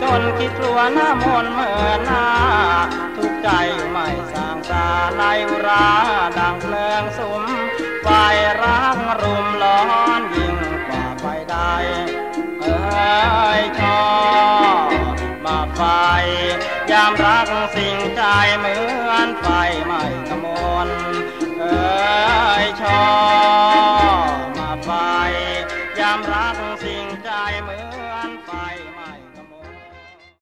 นคิดกลัวหน้ามนเมื่อหน้าทุกใจไม่สร้างสาในอุราดังเพลิงสุมไฟรักรุมร้อนยิ่งกว่าไฟใดชอบมาไฟยามรักสิ่งใจเหมือนไฟไม่กมลชอบมาไฟยามรัก